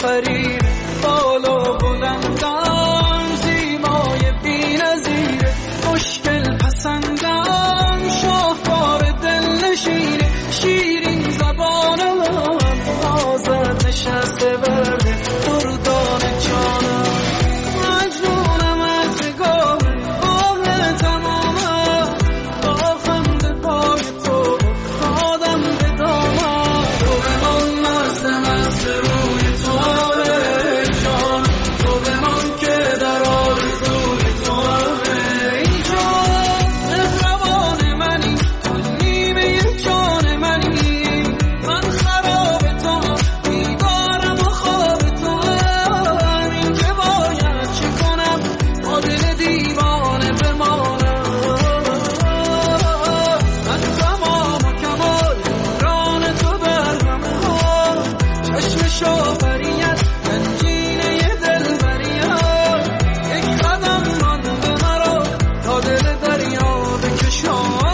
آفرین بالا بلندم زیبای بی‌نظیره مشکل پسندم شاهکار دلنشینه شیرین زبانم آزاد نشسته برده دردان جانم مجنونم از نگاه آه تمامم با خنده پای تو خادم به دامم تو به من مست روی تو جان تو به من که در آرزوی تو ای جان مهربان منی تو نیمه جان منی من خراب تو بیدارم و خواب تو این که باید چه کنم با دل دیوانه بمانم من تمام و کمال ران تو برم ها چشم شافریت گنجینه دلبریت یک قدم مانده مرا تا دل دریا بکشانم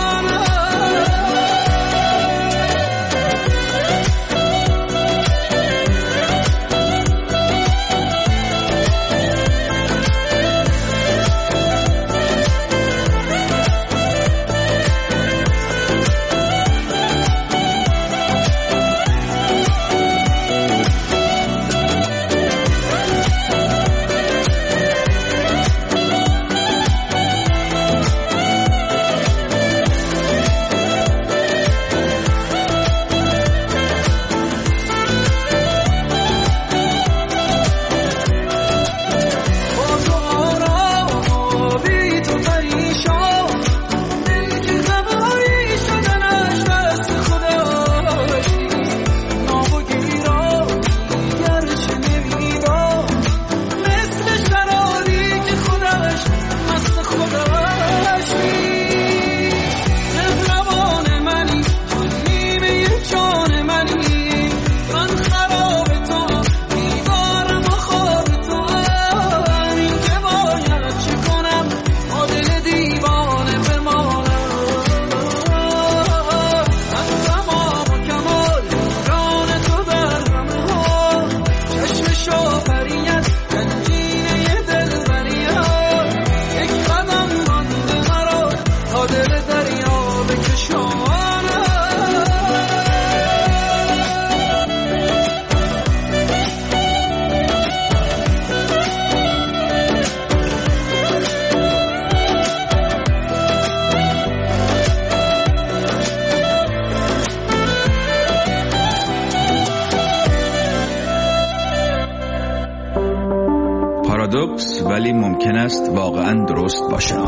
پارادوکس ولی ممکن است واقعا درست باشد.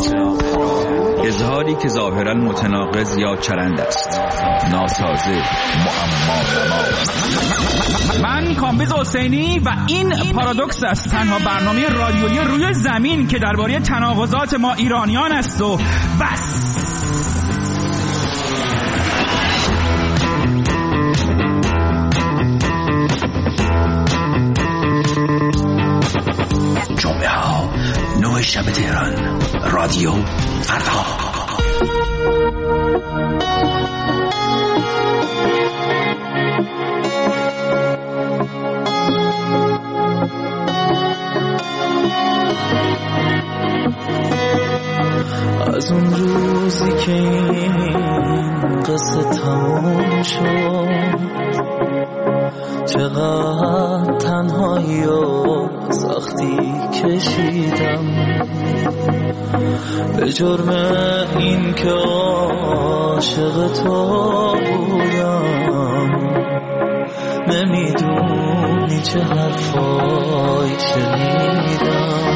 اظهاری که ظاهرا متناقض یا چرند است، ناسازه، معما. من کامبیز حسینی و این پارادوکس است، تنها برنامه رادیویی روی زمین که درباره تناقضات ما ایرانیان است و بس. جمعه ها 9 شب تهران، رادیو فردا. از اون روزی که این قصه تموم شد چقدر تنهایی و سختی کشیدم به جرم این که عاشق تو بودم. نمیدونی چه حرفایی شنیدم،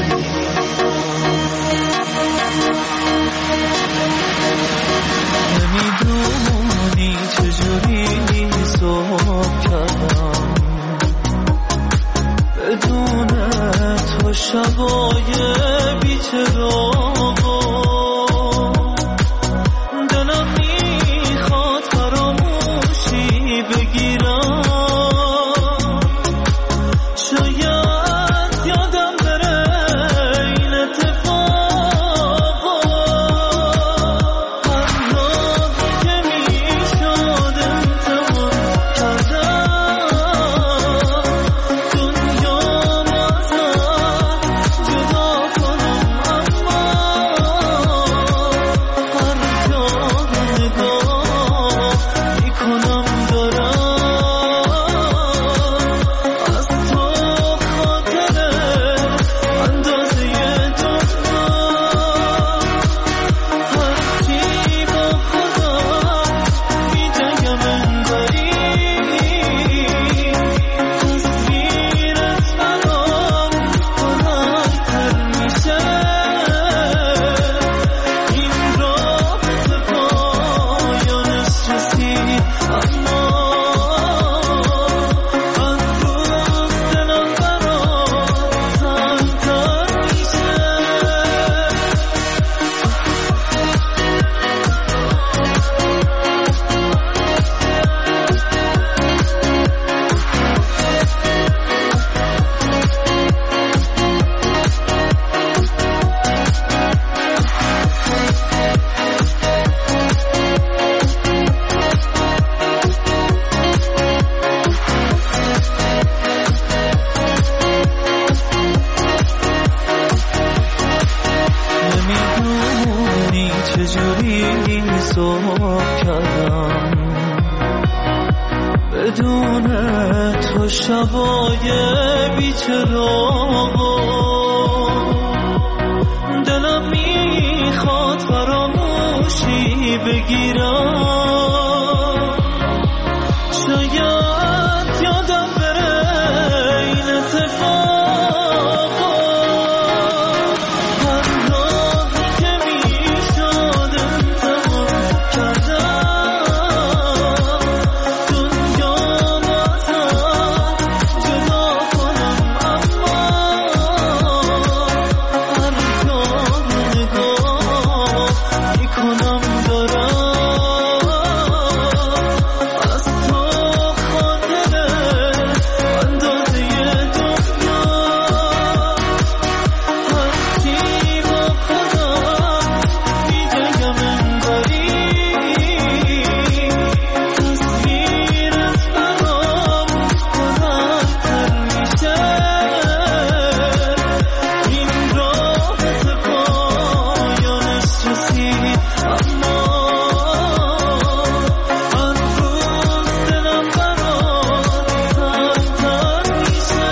نمیدونی چجوری صبح کردم بدون تو شبای بی‌چراغ. دلم میخواد فراموشی بگیرم، شاید یادم بره این اتفاقا. هر راهی که میشد امتحان کردم، تو شبای بی‌چراغ دلم میخواد فراموشی بگیرم شاید یادم بره این اتفاقا هر راهی که میشد امتحان کردم دنیا ازم جدا کنم اما هر جا نگاه میکنم دارم از تو خاطره اندازه دنیا هرچی با خودم میگم انگاری تصویرت برام بلندتر میشه این راه به پایانش رسید اما هر روز دلم برات تنگ‌تر میشه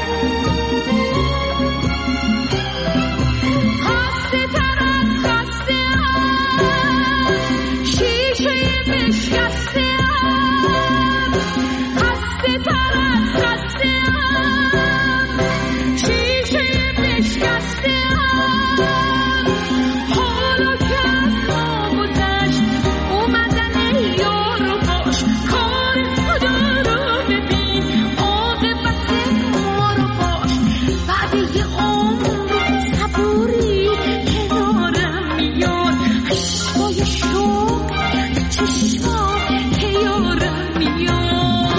خسته چشما که یارم میاد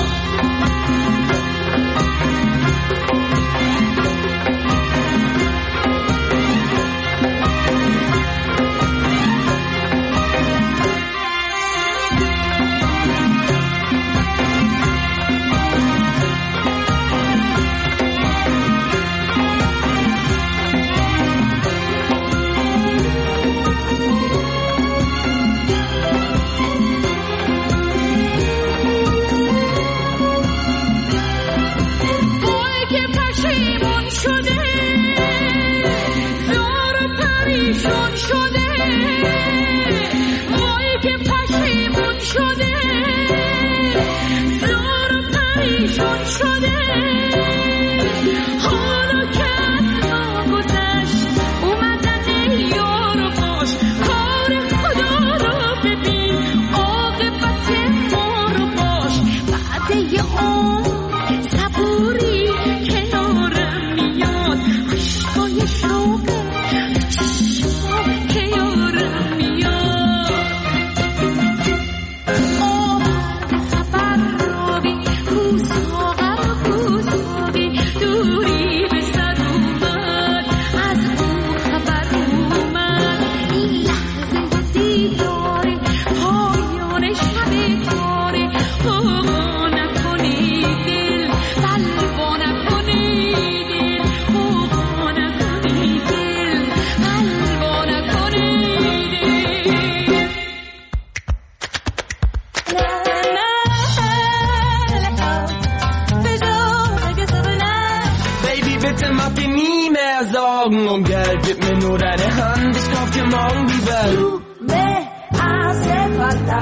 Augen und Geld, gib mir nur deine Hand, ich kauf dir morgen die Welt. Du me hace falta,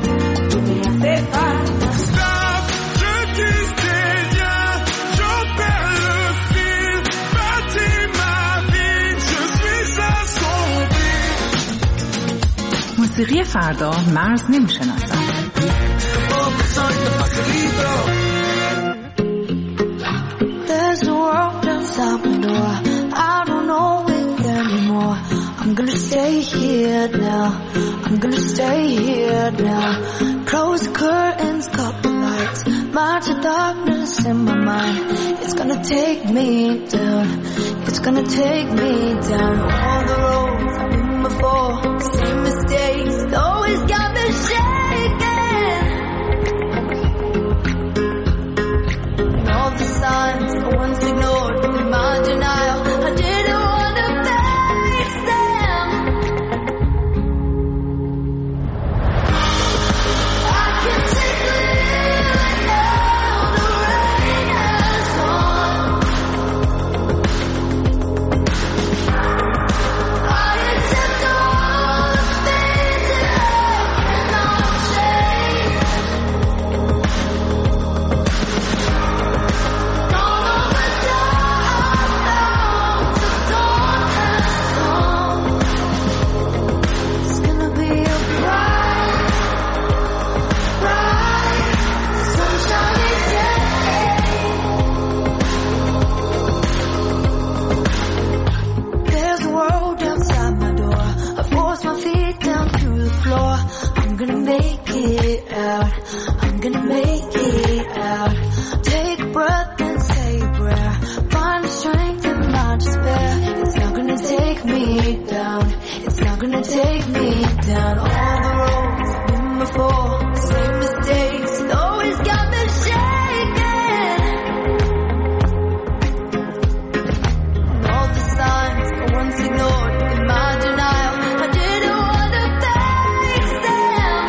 tú me hace falta. Stop, je disais rien, j'en perds le fil, bâtis ma vie, je suis assombri. موسیقی فردا مرز نمیشناسد. There's a world outside my door, I don't know it anymore. I'm gonna stay here now, I'm gonna stay here now. Close the curtains, cut the lights, march the darkness in my mind. It's gonna take me down, it's gonna take me down. All the roads I've been before, same mistakes, always got me shaking. And all the signs I once ignored, in my denial, I didn't want to face them. I can see clearly now, the rain has gone. I accept all the things that I cannot change. Gone on the dark now, the dawn has come. It's gonna be a bright, bright, sunshiny day. There's a world outside my door. I force my feet down to the floor. I'm gonna make it out, I'm gonna make it out. Take a breath and say a prayer. Find the strength in my despair. It's not gonna take me down, it's not gonna take me down. All the roads I've been before, same mistakes, it always got me shaking. And all the signs I once ignored, in my denial, I didn't want to face them.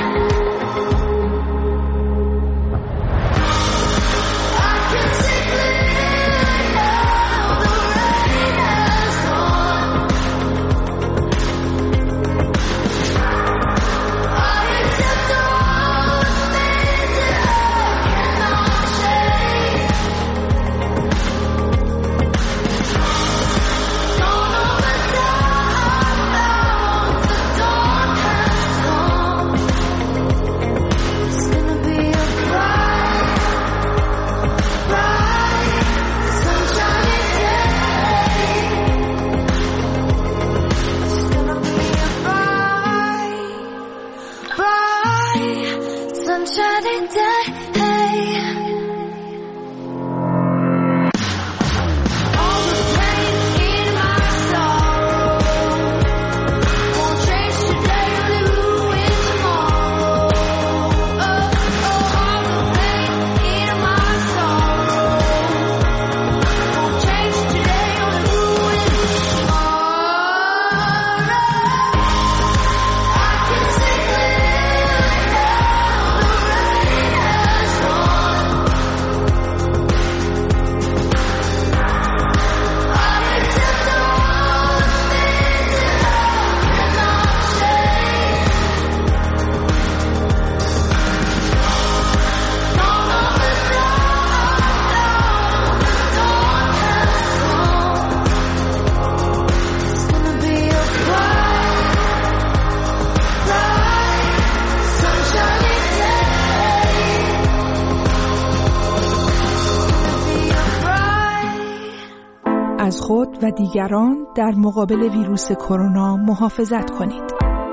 I can see clearly now, the rain has gone. I accept all خود و دیگران در مقابل ویروس کرونا محافظت کنید.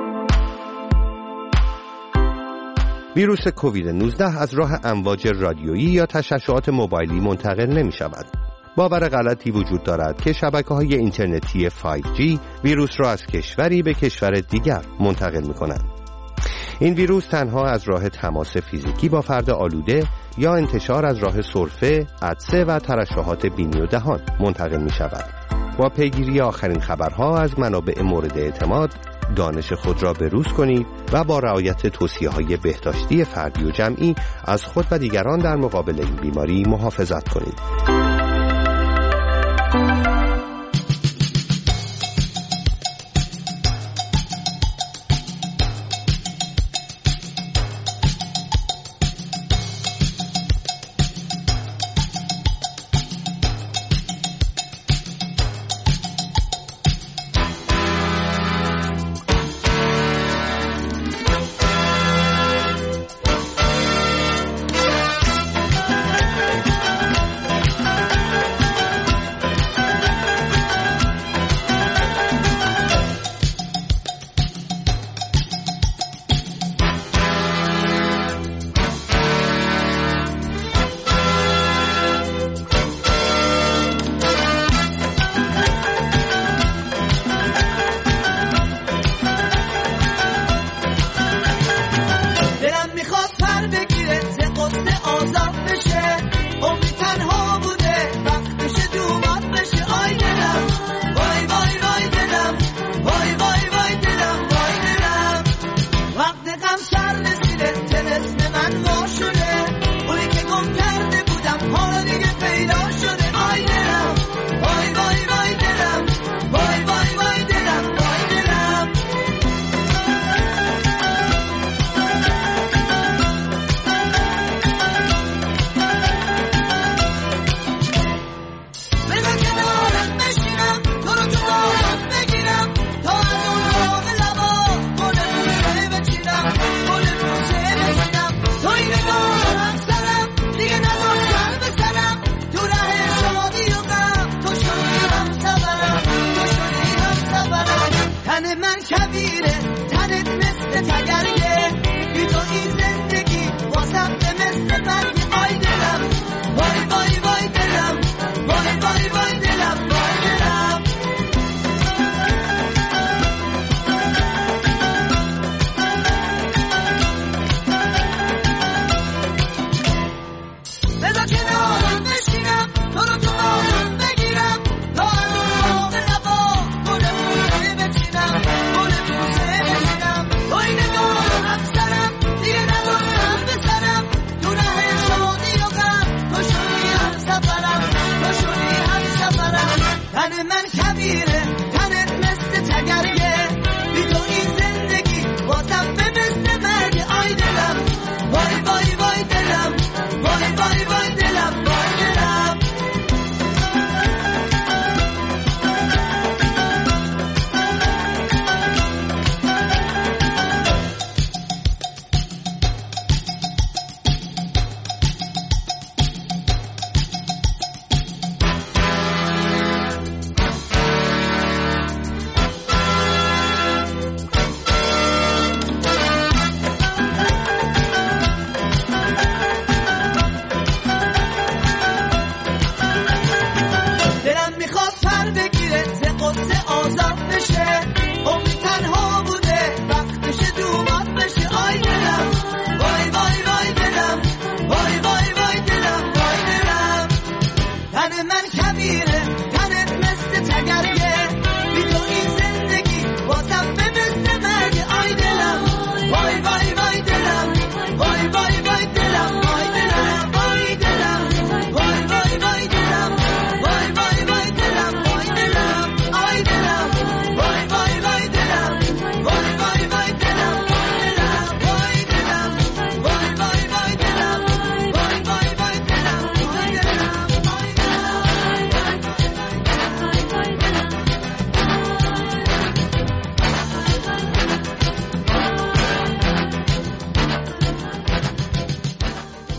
ویروس کووید 19 از راه امواج رادیویی یا تشعشعات موبایلی منتقل نمی شود. باور غلطی وجود دارد که شبکه‌های اینترنتی 5G ویروس را از کشوری به کشور دیگر منتقل می کنند. این ویروس تنها از راه تماس فیزیکی با فرد آلوده یا انتشار از راه سرفه، عطسه و ترشحات بینی و دهان منتقل می شود. با پیگیری آخرین خبرها از منابع مورد اعتماد، دانش خود را بروز کنید و با رعایت توصیه‌های بهداشتی فردی و جمعی از خود و دیگران در مقابل این بیماری محافظت کنید.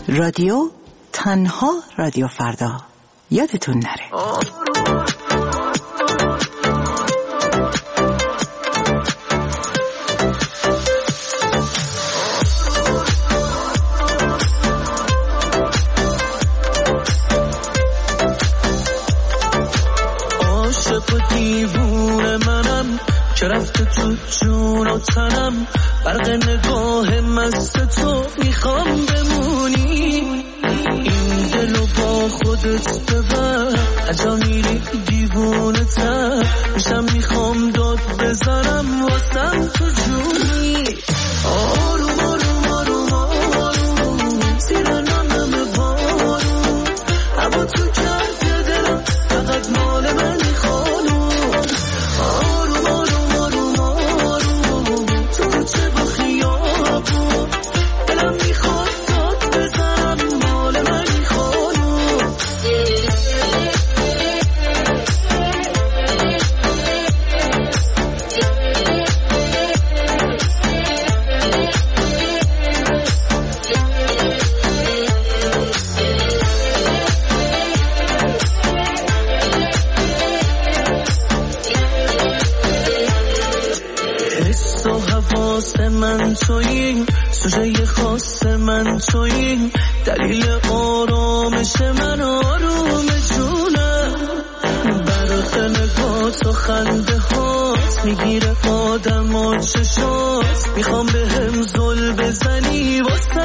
رادیو تنها رادیو فردا، یادتون نره. جون و تنم برق نگاه مست تو میخوام بمونی این دلو با خودت ببر هجا میری دیوونه تر میشم میخوام داد بزنم واسم تو جونی آروم آروم آروم آروم زیر نمم بارون هوا تو کرده دلم فقط مال منی خانوم آروم آروم آروم آروم تو کوچه با خیابون دلم میخواد داد بزنم مال منی خانوم حس و حواس من تویی سوژه خاص من تویی دلیل آرامش من آروم جونم برق نگات و خنده هات میگیره آدم و چشات میخوام به هم زل بزنی واسه